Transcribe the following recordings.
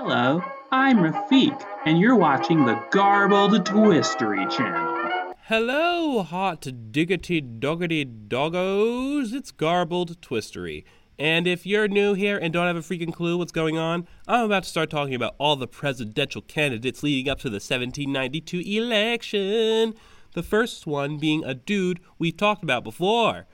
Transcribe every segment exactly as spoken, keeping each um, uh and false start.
Hello, I'm Rafiq, and you're watching the Garbled Twistery channel. Hello, hot diggity doggity doggos. It's Garbled Twistery. And if you're new here and don't have a freaking clue what's going on, I'm about to start talking about all the presidential candidates leading up to the seventeen ninety-two election. The first one being a dude we've talked about before.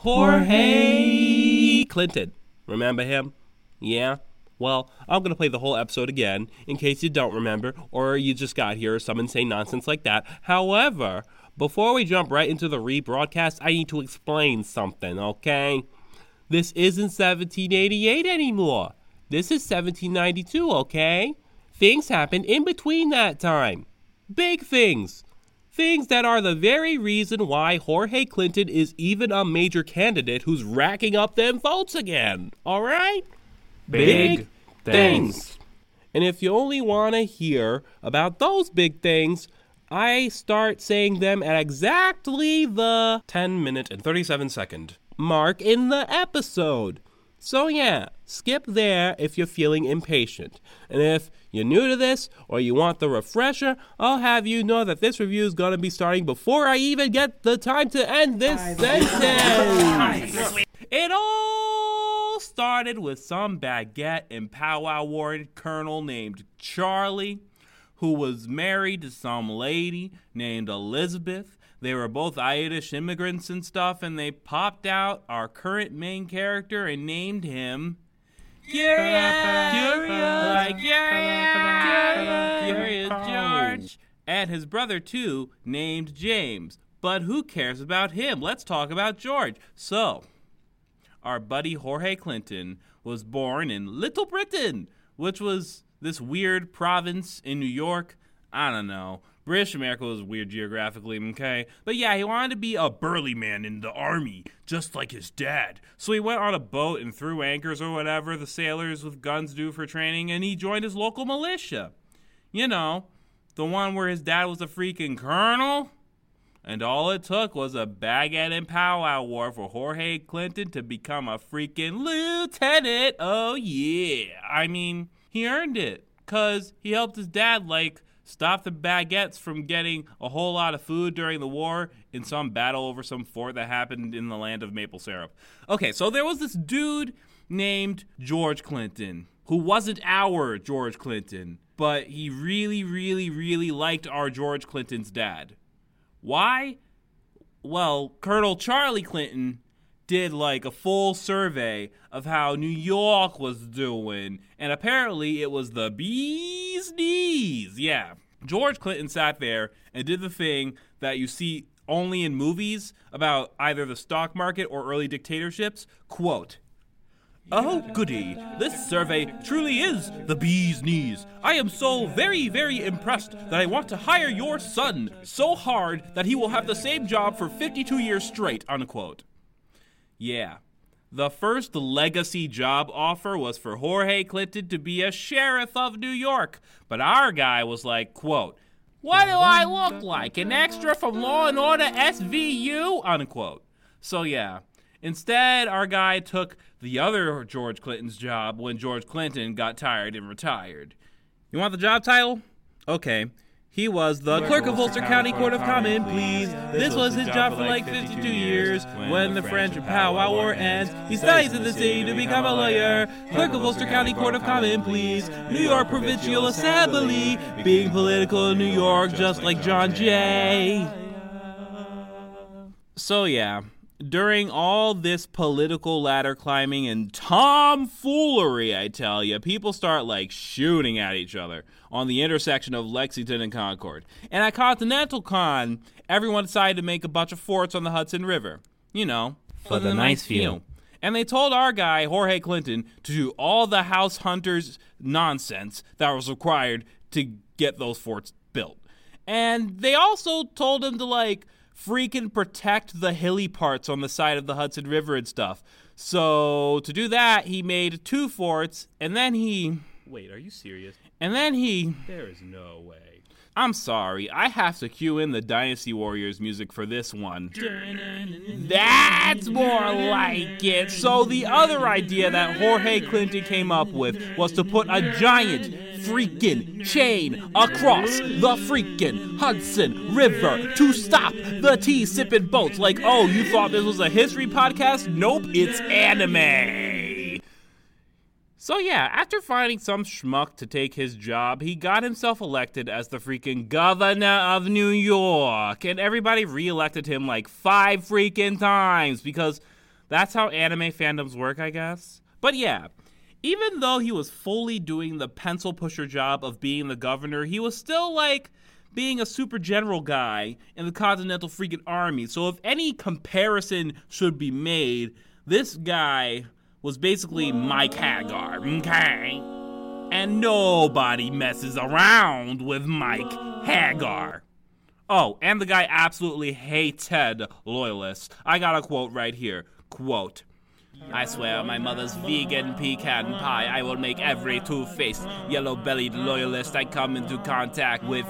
Jorge Clinton. Remember him? Yeah? Well, I'm going to play the whole episode again in case you don't remember or you just got here or some insane nonsense like that. However, before we jump right into the rebroadcast, I need to explain something, okay? This isn't seventeen eighty-eight anymore. This is seventeen ninety-two, okay? Things happened in between that time. Big things. Things that are the very reason why Jorge Clinton is even a major candidate who's racking up them votes again, all right? Big, big things. things. And if you only want to hear about those big things, I start saying them at exactly the ten minute and thirty-seven second mark in the episode. So yeah, skip there if you're feeling impatient. And if you're new to this or you want the refresher, I'll have you know that this review is going to be starting before I even get the time to end this sentence. It all started with some baguette and powwow ward colonel named Charlie, who was married to some lady named Elizabeth. They were both Irish immigrants and stuff, and they popped out our current main character and named him Curious, Curious, like Curious, Curious George, and his brother too, named James. But who cares about him? Let's talk about George. So, our buddy Jorge Clinton was born in Little Britain, which was this weird province in New York. I don't know. British America was weird geographically, okay? But yeah, he wanted to be a burly man in the army, just like his dad. So he went on a boat and threw anchors or whatever the sailors with guns do for training, and he joined his local militia. You know, the one where his dad was a freaking colonel. And all it took was a baguette and powwow war for Jorge Clinton to become a freaking lieutenant. Oh yeah. I mean, he earned it, because he helped his dad, like, stop the baguettes from getting a whole lot of food during the war in some battle over some fort that happened in the land of maple syrup. Okay, so there was this dude named George Clinton, who wasn't our George Clinton, but he really, really, really liked our George Clinton's dad. Why? Well, Colonel Charlie Clinton did like a full survey of how New York was doing, and apparently it was the bee's knees. Yeah, George Clinton sat there and did the thing that you see only in movies about either the stock market or early dictatorships. Quote, "Oh, goody, this survey truly is the bee's knees. I am so very, very impressed that I want to hire your son so hard that he will have the same job for fifty-two years straight," unquote. Yeah, the first legacy job offer was for Jorge Clinton to be a sheriff of New York. But our guy was like, quote, "What do I look like, an extra from Law and Order S V U?" unquote. So yeah, instead our guy took the other George Clinton's job when George Clinton got tired and retired. You want the job title? Okay. He was the clerk of Ulster County Court of Common Pleas. This was his job for like fifty-two years. When the French powwow war ends, he studies in the city to become a lawyer. Clerk of Ulster County Court of Common Pleas. New York Provincial Assembly. Being political in New York just like John Jay. So yeah, during all this political ladder climbing and tomfoolery, I tell you, people start like shooting at each other on the intersection of Lexington and Concord. And at Continental Con, everyone decided to make a bunch of forts on the Hudson River. You know, for, for the, the nice view. view. And they told our guy, Jorge Clinton, to do all the house hunters nonsense that was required to get those forts built. And they also told him to, like, freaking protect the hilly parts on the side of the Hudson River and stuff. So to do that, he made two forts, and then he... Wait, are you serious? And then he... There is no way. I'm sorry, I have to cue in the Dynasty Warriors music for this one. That's more like it. So the other idea that Jorge Clinton came up with was to put a giant freaking chain across the freaking Hudson River to stop the tea-sipping boats. Like, oh, you thought this was a history podcast? Nope, it's anime. So yeah, after finding some schmuck to take his job, he got himself elected as the freaking governor of New York. And everybody re-elected him like five freaking times because that's how anime fandoms work, I guess. But yeah, even though he was fully doing the pencil pusher job of being the governor, he was still like being a super general guy in the Continental freaking Army. So if any comparison should be made, this guy was basically Mike Hagar, okay? And nobody messes around with Mike Hagar. Oh, and the guy absolutely hated loyalists. I got a quote right here. Quote, I swear my mother's vegan pecan pie, I will make every two-faced, yellow-bellied loyalist I come into contact with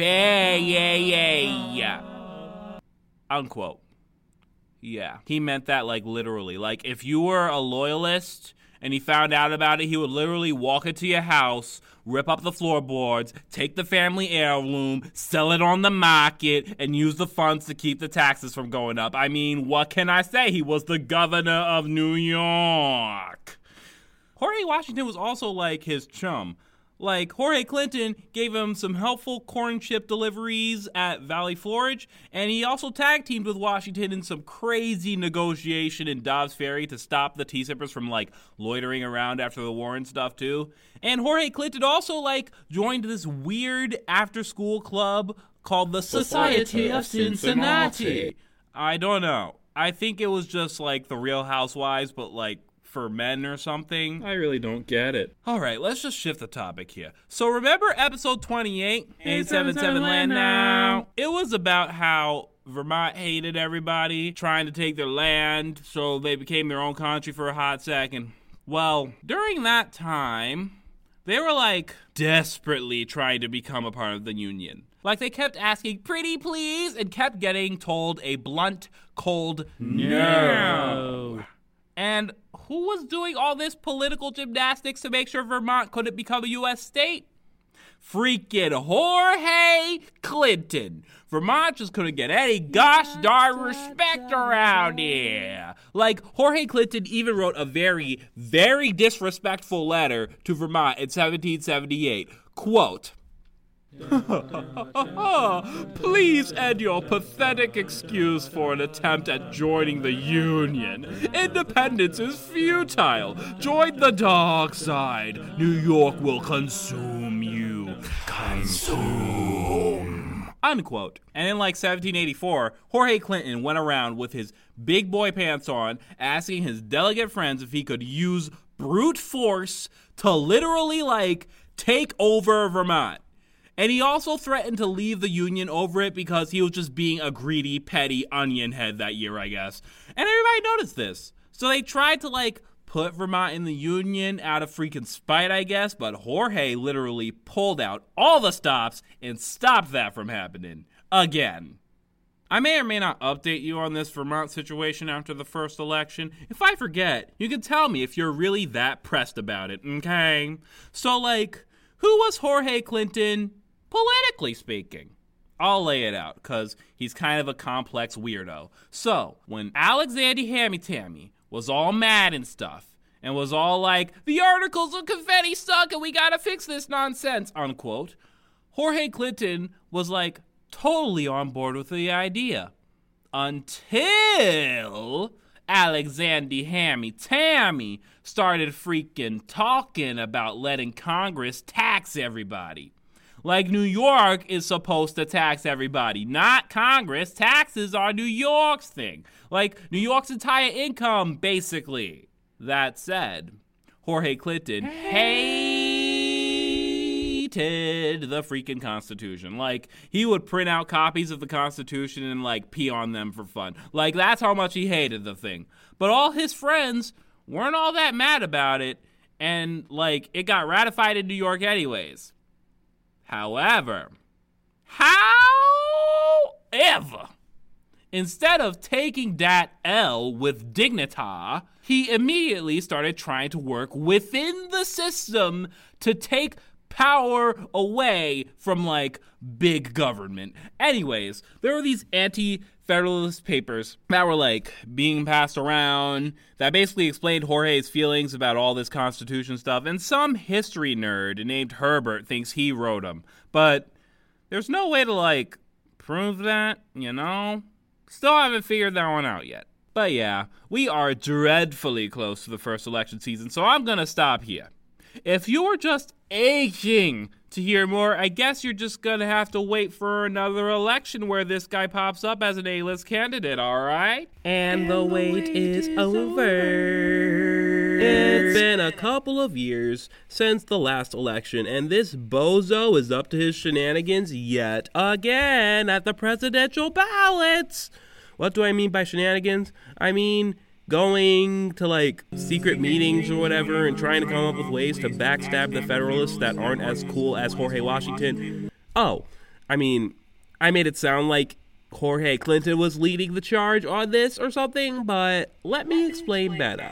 pay. Unquote. Yeah, he meant that like literally. Like if you were a loyalist and he found out about it, he would literally walk into your house, rip up the floorboards, take the family heirloom, sell it on the market, and use the funds to keep the taxes from going up. I mean, what can I say? He was the governor of New York. Jorge Washington was also like his chum. Like, Jorge Clinton gave him some helpful corn chip deliveries at Valley Forge, and he also tag-teamed with Washington in some crazy negotiation in Dobbs Ferry to stop the tea-sippers from, like, loitering around after the war and stuff, too. And Jorge Clinton also, like, joined this weird after-school club called the Society of Cincinnati. I don't know. I think it was just, like, the Real Housewives, but, like, for men or something. I really don't get it. All right, let's just shift the topic here. So remember episode twenty-eight, eight seven seven Land Now? It was about how Vermont hated everybody, trying to take their land, so they became their own country for a hot second. Well, during that time, they were like desperately trying to become a part of the Union. Like they kept asking, pretty please, and kept getting told a blunt, cold no. And who was doing all this political gymnastics to make sure Vermont couldn't become a U S state? Freaking Jorge Clinton. Vermont just couldn't get any gosh darn respect around here. Like, Jorge Clinton even wrote a very, very disrespectful letter to Vermont in seventeen seventy-eight. Quote, please add your pathetic excuse for an attempt at joining the Union. Independence is futile. Join the dark side. New York will consume you. Consume. Unquote. And in like seventeen eighty-four, Jorge Clinton went around with his big boy pants on, asking his delegate friends if he could use brute force to literally like take over Vermont. And he also threatened to leave the Union over it because he was just being a greedy, petty onion head that year, I guess. And everybody noticed this. So they tried to, like, put Vermont in the Union out of freaking spite, I guess. But Jorge literally pulled out all the stops and stopped that from happening. Again. I may or may not update you on this Vermont situation after the first election. If I forget, you can tell me if you're really that pressed about it, okay? So, like, who was Jorge Clinton? Politically speaking. I'll lay it out, because he's kind of a complex weirdo. So, when Alexander Hammy Tammy was all mad and stuff, and was all like, the articles of confetti suck and we gotta fix this nonsense, unquote, Jorge Clinton was like totally on board with the idea. Until Alexander Hammy Tammy started freaking talking about letting Congress tax everybody. Like New York is supposed to tax everybody, not Congress. Taxes are New York's thing. Like New York's entire income, basically. That said, Jorge Clinton hated the freaking Constitution. Like, he would print out copies of the Constitution and, like, pee on them for fun. Like, that's how much he hated the thing. But all his friends weren't all that mad about it, and, like, it got ratified in New York anyways. However, However, instead of taking that L with dignity, he immediately started trying to work within the system to take power away from, like, big government. Anyways, there were these anti-federalist papers that were, like, being passed around that basically explained Jorge's feelings about all this Constitution stuff, and some history nerd named Herbert thinks he wrote them. But there's no way to, like, prove that, you know? Still haven't figured that one out yet. But yeah, we are dreadfully close to the first election season, so I'm gonna stop here. If you're just aching to hear more, I guess you're just gonna have to wait for another election where this guy pops up as an A-list candidate, alright? And, and the, the wait, wait is, is over. over. It's been a couple of years since the last election, and this bozo is up to his shenanigans yet again at the presidential ballots. What do I mean by shenanigans? I mean going to, like, secret meetings or whatever and trying to come up with ways to backstab the Federalists that aren't as cool as Jorge Washington. Oh, I mean, I made it sound like Jorge Clinton was leading the charge on this or something, but let me explain better.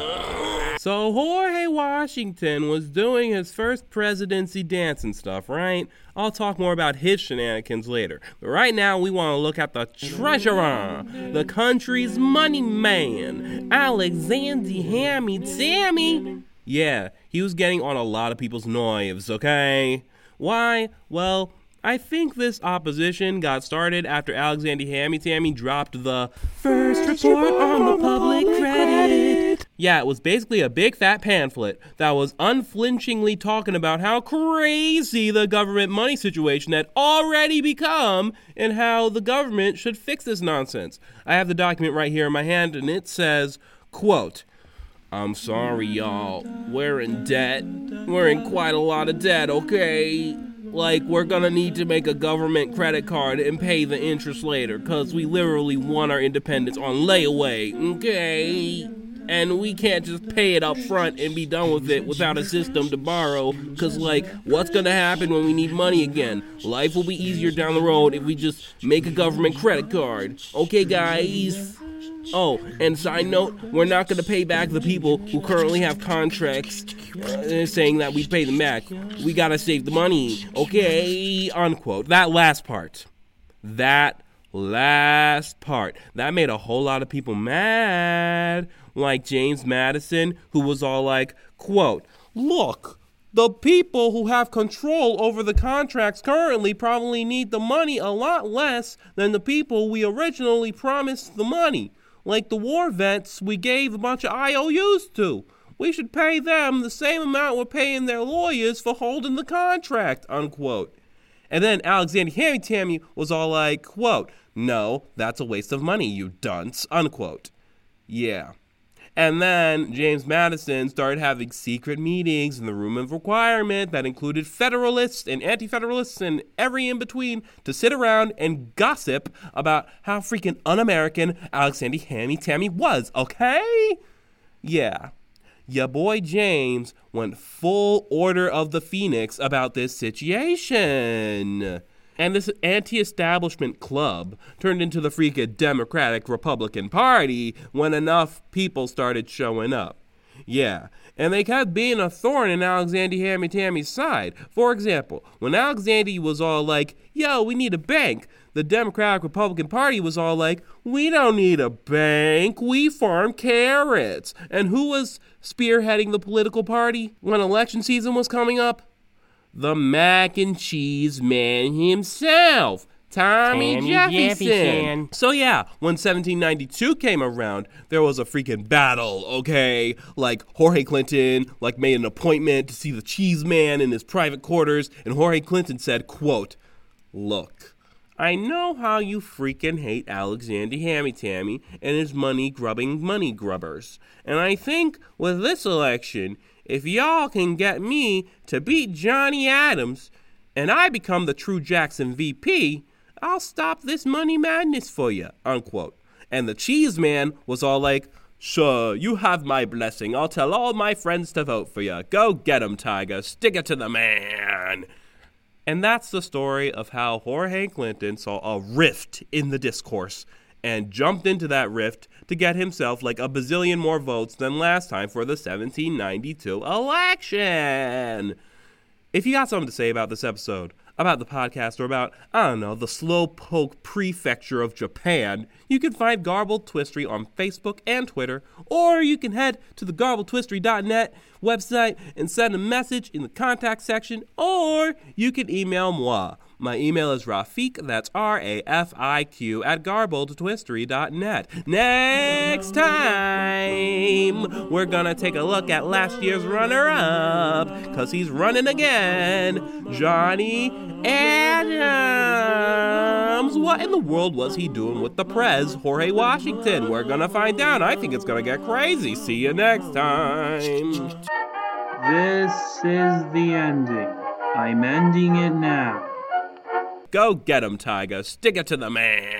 So Jorge Washington was doing his first presidency dance and stuff, right? I'll talk more about his shenanigans later. But right now, we want to look at the treasurer, the country's money man, Alexander Hammy Tammy. Yeah, he was getting on a lot of people's nerves, okay? Why? Well, I think this opposition got started after Alexander Hammy Tammy dropped the first report on the public credit. Yeah, it was basically a big fat pamphlet that was unflinchingly talking about how crazy the government money situation had already become and how the government should fix this nonsense. I have the document right here in my hand, and it says, quote, "I'm sorry, y'all. We're in debt. We're in quite a lot of debt, okay? Like, we're gonna need to make a government credit card and pay the interest later, because we literally won our independence on layaway, okay? And we can't just pay it up front and be done with it without a system to borrow, because, like, what's gonna happen when we need money again? Life will be easier down the road if we just make a government credit card. Okay, guys? Oh, and side note, we're not going to pay back the people who currently have contracts uh, saying that we pay them back. We got to save the money, okay? Unquote. That last part. That last part. That made a whole lot of people mad. Like James Madison, who was all like, quote, "Look, the people who have control over the contracts currently probably need the money a lot less than the people we originally promised the money. Like the war vets we gave a bunch of I O Us to. We should pay them the same amount we're paying their lawyers for holding the contract," unquote. And then Alexander Hammy Tammy was all like, quote, "No, that's a waste of money, you dunce," unquote. Yeah. And then James Madison started having secret meetings in the room of requirement that included Federalists and Anti-Federalists and every in-between to sit around and gossip about how freaking un-American Alexander Hammy Tammy was, okay? Yeah. Ya boy James went full Order of the Phoenix about this situation. And this anti-establishment club turned into the freaking Democratic Republican Party when enough people started showing up. Yeah, and they kept being a thorn in Alexander Hammy Tammy's side. For example, when Alexander was all like, "Yo, we need a bank," the Democratic Republican Party was all like, "We don't need a bank, we farm carrots." And who was spearheading the political party when election season was coming up? The mac and cheese man himself, Tommy, Tommy Jefferson. Jefferson. So yeah, when seventeen ninety-two came around, there was a freaking battle, okay? Like Jorge Clinton, like made an appointment to see the cheese man in his private quarters, and Jorge Clinton said, quote, "Look, I know how you freaking hate Alexander Hammy Tammy and his money-grubbing money grubbers. And I think with this election, if y'all can get me to beat Johnny Adams and I become the true Jackson V P, I'll stop this money madness for you," unquote. And the cheese man was all like, "Sure, you have my blessing. I'll tell all my friends to vote for you. Go get 'em, Tiger. Stick it to the man." And that's the story of how Jorge Clinton saw a rift in the discourse and jumped into that rift to get himself like a bazillion more votes than last time for the seventeen ninety-two election. If you got something to say about this episode, about the podcast, or about, I don't know, the Slowpoke Prefecture of Japan, you can find Garbled Twistery on Facebook and Twitter, or you can head to the garbled twistery dot net website and send a message in the contact section, or you can email moi. My email is Rafiq, that's R A F I Q, at garbled twistery dot net. Next time, we're gonna take a look at last year's runner-up, because he's running again, Johnny Adams. What in the world was he doing with the Prez, Jorge Washington? We're gonna find out. I think it's gonna get crazy. See you next time. This is the ending. I'm ending it now. Go get him, Tiger. Stick it to the man.